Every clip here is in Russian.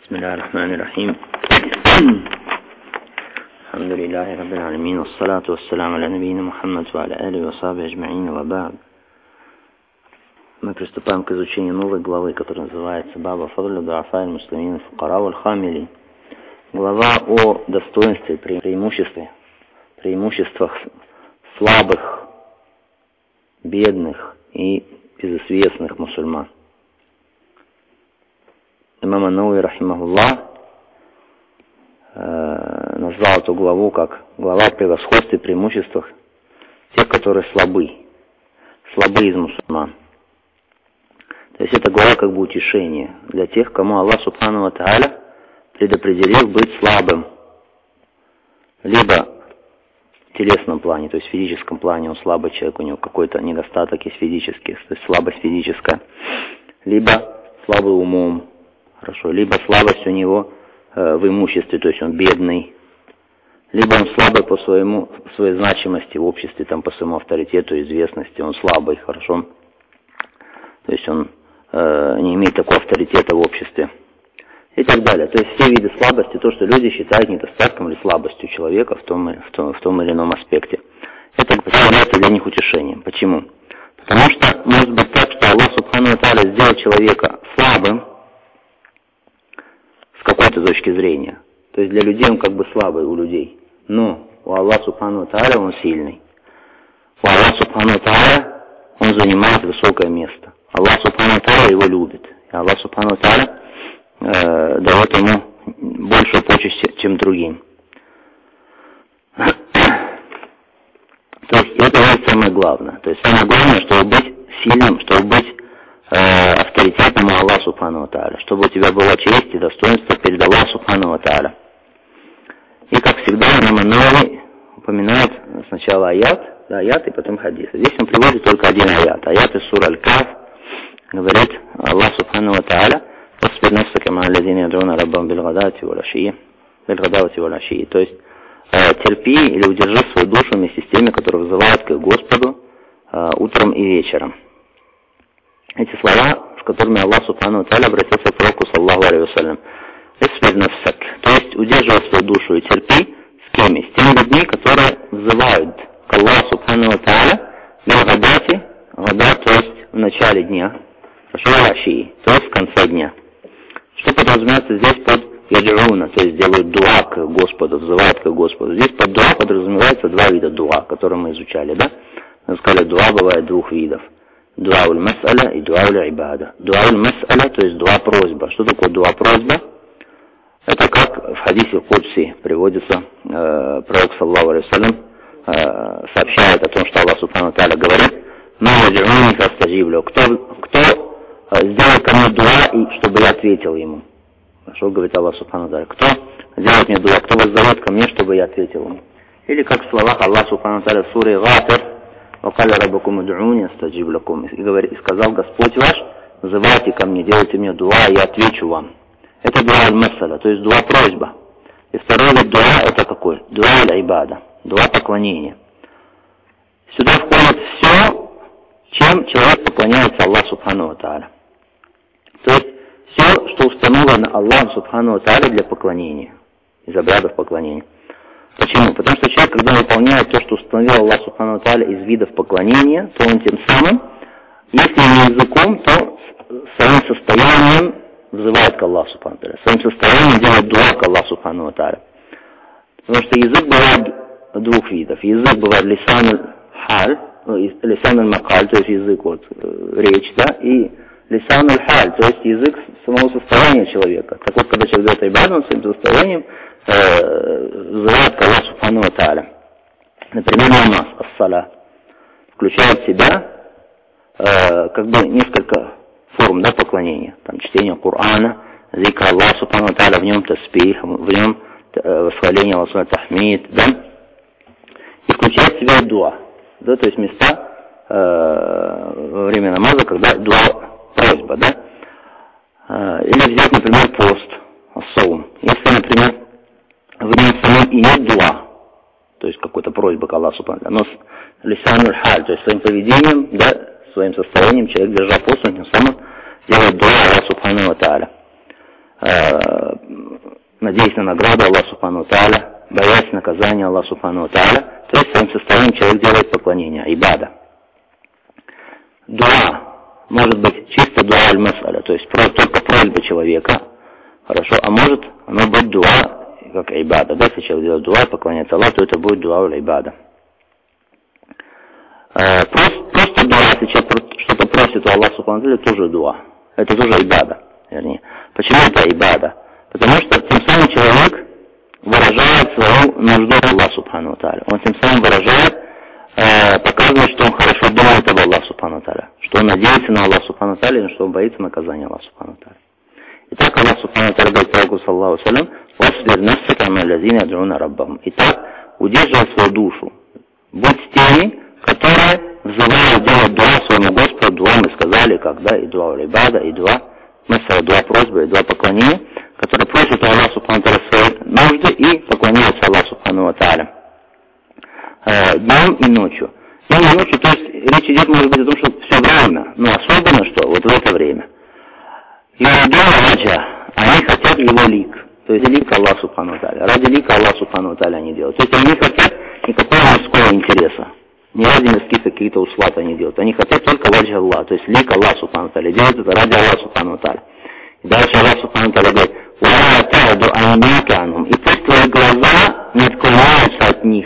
بسم الله الرحمن الرحيم. الحمد لله رب العالمين والصلاة والسلام على نبينا Мухаммад وعلى آله وصحبه أجمعين وبعد. Мы приступаем к изучению новой главы, которая называется Баба Фадлю Дуафа аль-Муслимин Фукара аль-Хамили. Глава о достоинстве, преимуществах слабых, бедных и безызвестных мусульман. Имам ан-Навави рахимахуллах назвал эту главу как глава о превосходстве и преимуществах тех, которые слабы из мусульман. То есть это глава как бы утешение для тех, кому Аллах Субхану ва Тааля предопределил быть слабым. Либо в телесном плане, то есть в физическом плане он слабый человек, у него какой-то недостаток есть физический, то есть слабость физическая. Либо слабый умом, хорошо, либо слабость у него в имуществе, то есть он бедный. Либо он слабый по своей значимости в обществе, там, по своему авторитету, известности, он слабый, хорошо. То есть он не имеет такого авторитета в обществе. И так далее. То есть все виды слабости, то, что люди считают недостатком или слабостью человека в том или ином аспекте. Это является для них утешением. Почему? Потому что может быть так, что Аллах Субхану ва Тааля сделал человека слабым с какой-то точки зрения. То есть для людей он как бы слабый у людей. Но у Аллаха Субхану ва Тааля он сильный. У Аллаха Субхану ва Тааля он занимает высокое место. Аллах Субхану ва Тааля его любит. И Аллах Субхану ва Тааля дает ему большую почесть, чем другим. То есть это самое главное. То есть самое главное, чтобы быть сильным, чтобы быть авторитетом у Аллаха Субхану ва Тааля, чтобы у тебя была честь и достоинство перед Аллахом Субхану ва Тааля. И как всегда, имам ан-Навави упоминает сначала аят и потом хадис. Здесь он приводит только один аят. Аят из сура Аль-Каф говорит Аллах Субхану ва Тааля: «Васпир нафсака ма аллазина яд'уна раббахум билгадати вал ашии». То есть терпи или удержи свою душу вместе с теми, которые вызывают к Господу утром и вечером. Эти слова, с которыми Аллах Субхану ва Тааля обратился к пророку саллаллаху алейхи вассалям. «Васпир нафсак», то есть удерживай свою душу и терпи с кеми? С теми людьми, которые вызывают к Аллаху Субхану ва Тааля билгадати, гада, то есть в начале дня, вал ашии, то есть в конце дня. Что подразумевается здесь под яджуна, то есть делают дуа к Господу, взывают к Господу. Здесь под дуа подразумевается два вида дуа, которые мы изучали, да? Мы сказали, дуа бывает двух видов. Дуа уль-мас'аля и дуа уль-ибада. Дуа уль-мас'аля, то есть дуа просьба. Что такое дуа просьба? Это как в хадисе Кудси приводится, пророк саллаллаху алейхи вассалям сообщает о том, что Аллах Субхану ва Тааля говорит: «Ма яджуни фастаджиб, кто сделает ко мне дуа, и чтобы я ответил ему». Что говорит Аллах Субхану ва Тааля? Кто сделает мне дуа, кто воззовет ко мне, чтобы я ответил ему. Или как в словах Аллах Субхану ва Тааля в суре Гафир: «Вакаля раббукум уд'уни астаджиб лакум». И сказал Господь ваш: «Вызывайте ко мне, делайте мне дуа, и я отвечу вам». Это дуа аль-мас'аля, то есть дуа просьба. И второй вид дуа это какой? Дуа аль-ибада, дуа поклонения. Сюда входит все, чем человек поклоняется Аллаху Субхану ва Тааля. То есть все, что установлено Аллаху Субхану ва Тааля для поклонения, из обрядов поклонения. Почему? Потому что человек, когда выполняет то, что установил Аллах Субхану ва Тааля из видов поклонения, то он тем самым, если не языком, то своим состоянием взывает к Аллаху Субхану ва Тааля, своим состоянием делает дуа к Аллаху Субхану ва Тааля. Потому что язык бывает двух видов. Язык бывает лисан аль-халь, лисан аль-макаль, то есть язык речь, да, и лисан аль-халь, то есть язык самого состояния человека. Так вот, когда человек делает ибаду, он своим состоянием взывает к Аллаху Субхану ва Тааля. Например, намаз, ас-саля, включает в себя как бы несколько форм, да, поклонения. Там чтение Корана, зикр Аллаха Субхану ва Тааля, в нем таспих, в нем восхваление Аллаха, тахмид, да, и включает в себя дуа, да, то есть места во время намаза, когда дуа просьба, да, или взять, например, пост, ас-саум. Если, например, в нем самом и нет дуа, то есть какой-то просьбы к Аллаху Субхану ва Тааля, но лисан аль-халь, то есть своим поведением, да, своим состоянием человек, держа пост, он тем самым делает дуа Аллаху Субхану ва Тааля. надеясь на награду Аллаха Субхану Тааля, боясь наказания Аллаха Субхану Тааля, то есть своим состоянием человек делает поклонение, ибада. Дуа может быть чисто дуа аль-мас'аля, то есть только просьба человека, хорошо, а может оно быть дуа, как ибада, да, если человек делает дуа, поклоняется Аллаху, то это будет дуа аль-ибада. Просто дуа, если человек что-то просит у Аллаха Субхану Тааля, тоже дуа, это тоже ибада, вернее. Почему это ибада? Потому что тем самым человек выражает свою нужду Аллаху Субхану Тааля. Он тем самым выражает, показывает, что он хорошо думает об Аллаху Субхану Тааля, что он надеется на Аллаха Субхану Тааля, что он боится наказания Аллаха Субхану Тааля. Итак, Аллах Субхану Тааля говорит пророку саллаллаху алейхи ва саллям: «Васбир нафсака ма лазина яд'уна раббахум». Итак, удерживай свою душу. Будь с теми, которые взывают делать дуа своему Господу. Дуа мы сказали, когда и дуа аль-ибада, и дуа мас'аля, дуа просьбы, и дуа поклонения, которые просят Аллаха Субхану Тааля свои нужды и поклоняются Аллаху Субхану Тааля днем и ночью. Днем и ночью, то есть речь идет, может быть, о том, что все время, но особенно что вот в это время. Они хотят его лик, то есть лик Аллаха Субхану Тааля. Ради лика Аллаха Субхану Тааля они делают. То есть они не хотят никакого мирского интереса. Не ради мирских каких-то услад они делают. Они хотят только ваджа Аллаха, то есть лик Аллаха Субхану Тааля. Делают это ради Аллаха Субхану Тааля. И дальше Аллах Субхану Тааля говорит: и пусть твои глаза не отклоняются от них.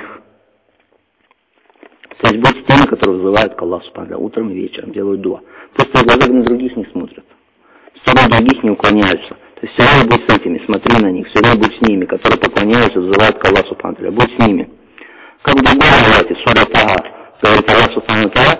То есть будь с теми, которые вызывают к Аллаху Субхану Тааля утром и вечером, делают дуа. Пусть твои глаза на других не смотрят, в сторону других не уклоняются. То есть все время будь с этими, смотри на них, все время будь с ними, которые поклоняются, вызывают к Аллаху Субхану Тааля. Будь с ними. Как в другом аяте, сура Таха, говорит Аллах Субхану Тааля: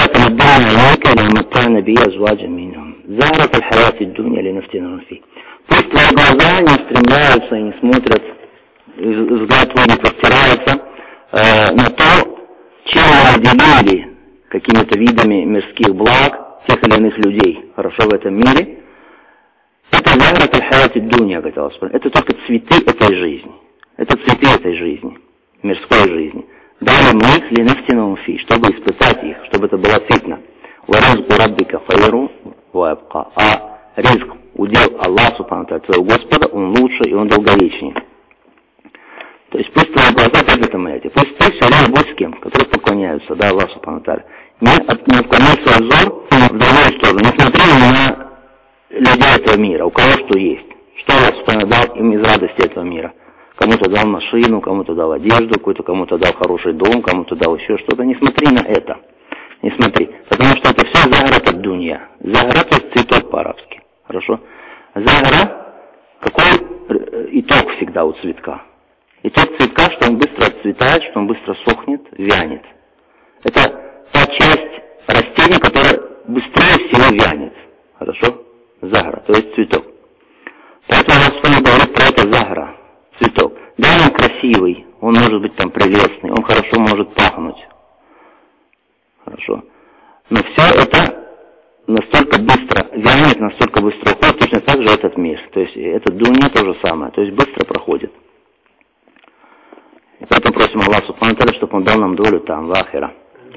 пусть твои глаза не устремляются и не смотрят, взгляд твой не простирается на то, чем мы наделили какими-то видами мирских благ тех или иных людей, хорошо, в этом мире. Это захрат аль-хаяти дунья, говорит Аллах. Это только цветы этой жизни. Это цветы этой жизни, мирской жизни. Дали мы их линафтинум фи, чтобы испытать их, чтобы это была фитна. Варазку раббика хайру ваябка. А ризк, удел Аллах Субхану Тааля, твоего Господа, он лучше и он долговечнее. То есть пусть твои глаза, как это мы эти, пусть ты все время будь с кем, которые поклоняются, да, Аллаху Субхану Тааля. Не отклоняй свой взор в другую сторону, не смотри на людей этого мира, у кого что есть. Что Аллах Субхану дал им из радости этого мира. Кому-то дал машину, кому-то дал одежду, кому-то дал хороший дом, кому-то дал еще что-то. Не смотри на это. Не смотри. Потому что это все заграт от дунья. Заграт — это цветок по-арабски. Хорошо? Загра, какой итог всегда у цветка? Итог цветка, что он быстро отцветает, что он быстро сохнет, вянет. Это та часть растения, которая быстрее всего вянет. Хорошо? Загра, то есть цветок. Поэтому у нас с вами говорит про это загра. Цветок. Да, он красивый, он может быть там прелестный, он хорошо может пахнуть. Хорошо. Но все это настолько быстро вянет, настолько быстро уходит, точно так же этот мир. То есть этот дунья то же самое, то есть быстро проходит. И поэтому просим Аллаха Субхану Тааля, чтобы он дал нам долю там, в ахира.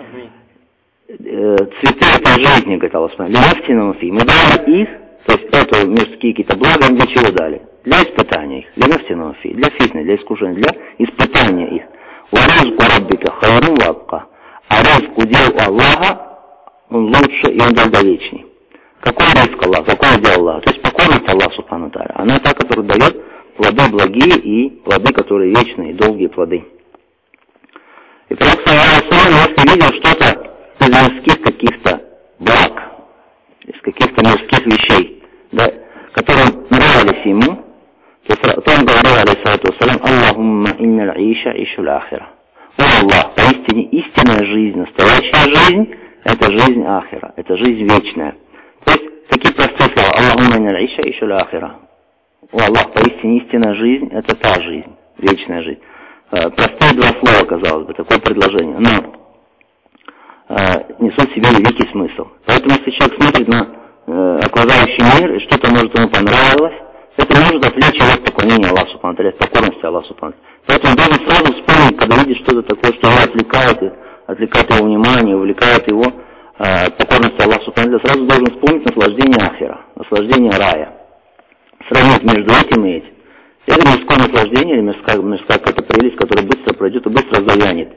Цветы этой жизни, говорит Аллах Субхану Тааля, мы дали их, то есть это мирские какие-то блага, для чего дали? Для испытания их, для нафтинофи, для фитны, для искушения, для испытания их. Варазку раббика хайру вабка. А ризк удел Аллаха, он лучше и он долговечней. Какой ризк Аллах, какой удел Аллаха? То есть покорность Аллаха Субхану Тааля. Она та, которая дает плоды благие и плоды, которые вечные, долгие плоды. И Пророк саллаллаху алейхи ва саллям, если видел что-то из мирских каких-то благ, из каких-то мирских вещей, да, которые нравились ему, то он говорил, алейхиссалату вассалям: Аллахумма инналь иша ишуль ахира. О Аллах, поистине истинная жизнь, настоящая жизнь, это жизнь ахира, это жизнь вечная. То есть такие простые слова: Аллахумма инналь иша ишуль ахира. О Аллах, поистине истинная жизнь, это та жизнь, вечная жизнь. Простые два слова, казалось бы, такое предложение, но несут в себе великий смысл. Поэтому если человек смотрит на окружающий мир, и что-то может ему понравилось, это может отвлечь его от поклонения Аллаху Субхану Тааля, от покорности Аллаху Субхану Тааля. Поэтому он должен сразу вспомнить, когда видит что-то такое, что его отвлекает его внимание, увлекает его от покорности Аллаху Субхану Тааля, сразу должен вспомнить наслаждение ахира, наслаждение рая. сравнить между этим и этим. Это мирское наслаждение, или мирская какая-то прелесть, которая быстро пройдет и быстро завянет.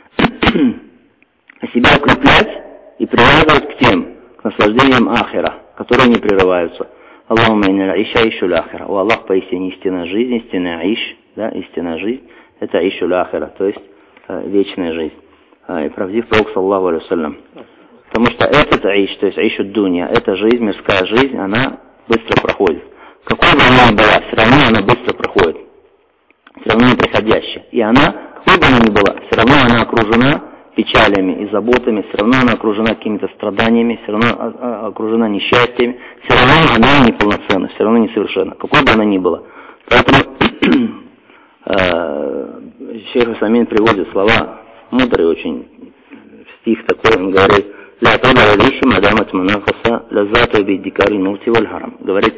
Себя укреплять и привязывать к тем, к наслаждениям ахира, которые не прерываются. Аллахумма инна аиша ишул ахира. О Аллах, поистине истинная жизнь, истинная аиш, да, истинная жизнь, это аишул ахира, то есть вечная жизнь. И правдив пророк, саллаху алейхи вассалям. Потому что этот аиш, то есть аишу дунья, эта жизнь, мирская жизнь, она быстро проходит. Какой бы она ни была, все равно она быстро проходит. Все равно неприходящая. И она, какой бы она ни была, все равно она окружена печалями и заботами, все равно она окружена какими-то страданиями, все равно окружена несчастьями, все равно она неполноценна, все равно несовершенна, какой бы она ни была. Поэтому Шейх Усамин приводит слова мудрые очень, стих такой, он говорит: «Ля тада валиши мадамат мунакаса лаззату биддикари муфти валь харам». Говорит,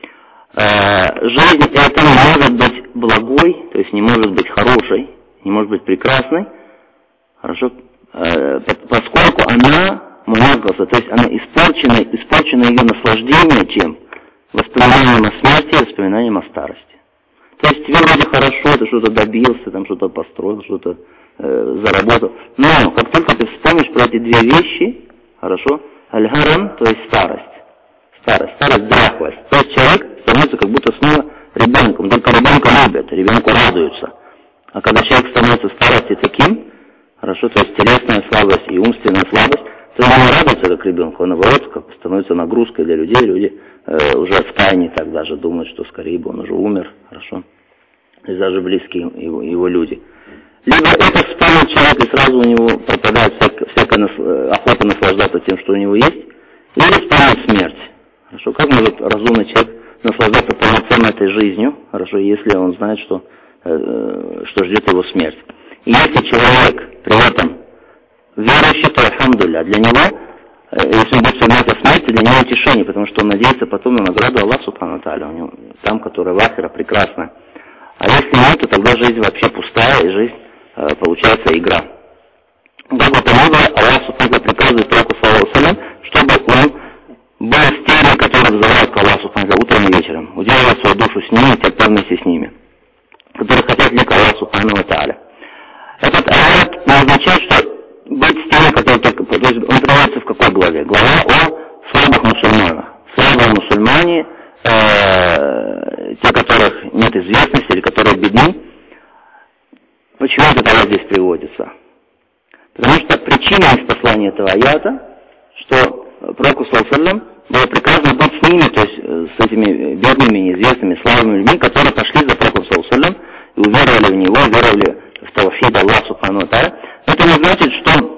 жизнь это не может быть благой, то есть не может быть хорошей, не может быть прекрасной, хорошо, поскольку она мунакаса, то есть она испорчена ее наслаждение чем? Воспоминанием о смерти, воспоминанием о старости. То есть тебе вроде хорошо, ты что-то добился, там что-то построил, что-то заработал. Но как только ты вспомнишь про эти две вещи, хорошо, аль-харам, то есть старость, дряхлость. То есть человек становится как будто снова ребенком, только ребенка любят, ребенку радуются. А когда человек становится в старости таким, хорошо, то есть телесная слабость и умственная слабость, то он не радуется как ребенку, он наоборот как становится нагрузкой для людей, люди уже в тайне так даже думают, что скорее бы он уже умер, хорошо, и даже близкие его люди. Либо это вспомнит человек, и сразу у него пропадает всякая охота наслаждаться тем, что у него есть, либо вспомнит смерть. Хорошо, как может разумный человек наслаждаться полноценно этой жизнью, хорошо, если он знает, что ждет его смерть. И если человек при этом верующий, то альхамдулилля, для него, если он будет вспоминать о смерти, для него утешение, потому что он надеется потом на награду Аллаха субхану ва тааля, у него там, которая в ахира, прекрасна. А если нет, то тогда жизнь вообще пустая, и жизнь получается игра. Как бы то ни было, Аллах субхану ва тааля приказывает пророку, саллаллаху алейхи ва саллям, чтобы он был с теми, которые взывают к Аллаху субхану ва тааля утром и вечером, удерживать свою душу с ними и терпеть вместе с ними, которые хотят лик Аллаху субхану ва тааля. Этот аят не означает, что быть с теми, которые только... То есть он приводится в какой главе? Глава о слабых мусульманах. Слабые мусульмане, те, которых нет известности или которые бедны. Почему этот аят здесь приводится? Потому что причина неспослания этого аята, что пророку саллаллаху алейхи ва саллям было приказано быть с ними, то есть с этими бедными, неизвестными, слабыми людьми, которые пошли за пророком саллаллаху алейхи ва саллям и уверовали в него, веровали в тавхид Аллаха субхану ва тааля. Это не значит, что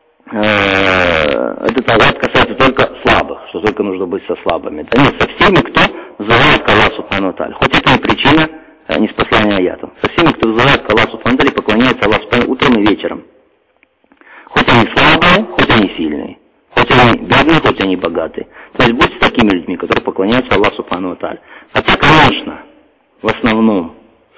этот аят касается только слабых, что только нужно быть со слабыми. Да нет, со всеми, кто взывает к Аллаху субхану ва тааля. Хоть это и причина неспослания аятов. Со всеми, кто взывает к Аллаху субхану ва тааля, поклоняется Аллаху субхану ва тааля утром и вечером. Хоть они слабые, хоть они сильные. Хоть они бедные, хоть они богатые. То есть будь с такими людьми, которые поклоняются Аллаху субхану ва тааля. Хотя, конечно, в основном,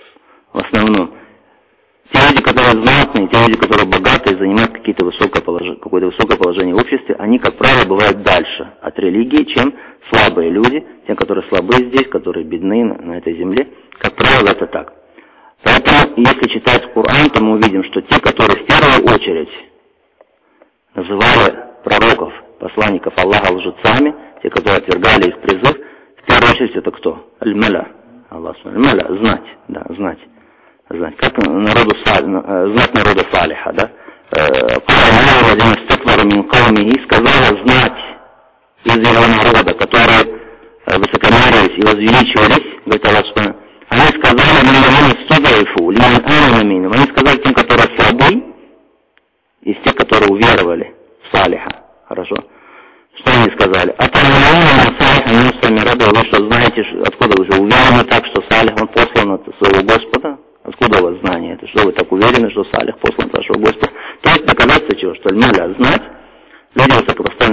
те люди, которые знатные, те люди, которые богатые, занимают какое-то высокое положение в обществе, они, как правило, бывают дальше от религии, чем слабые люди, те, которые слабые здесь, которые бедны на этой земле. Как правило, это так. Поэтому, если читать Коран, то мы увидим, что те, которые в первую очередь называли пророков, посланников Аллаха лжецами, те, которые отвергали их призыв, в первую очередь это кто? Аль-Маля. Аллах, Аль-Маля, знать. Как знать народа Салиха, да? Сказала знать из его народа, которые высокомерились и возвеличивались, говорит Аллах Субхану. Они сказали тем, которые слабы, из тех, которые уверовали в Салиха. Хорошо? Что они сказали? Вы что знаете, откуда вы же уверены так, что Салих, он послан от своего Господа? Откуда у вас знание это? Что вы так уверены, что Салих послан от вашего Господа? То есть доказательство чего? Что Аль-Маля знать, люди высокопоставленные